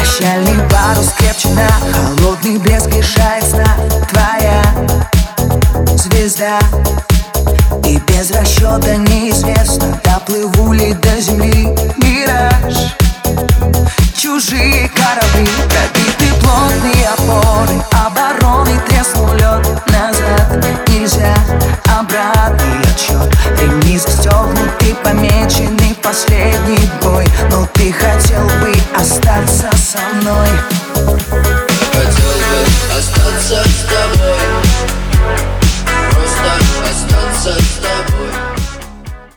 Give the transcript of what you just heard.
Прощальный парус крепче на холодный блеск лишает сна. Твоя звезда, и без расчета неизвестно, доплыву ли до земли. Мираж, чужие корабли, пробиты плотные опоры, обороны треснул лед. Назад нельзя, обратный отсчет, ремни застегнуты, помеченный последний бой. Но ты хотел бы остаться со мной.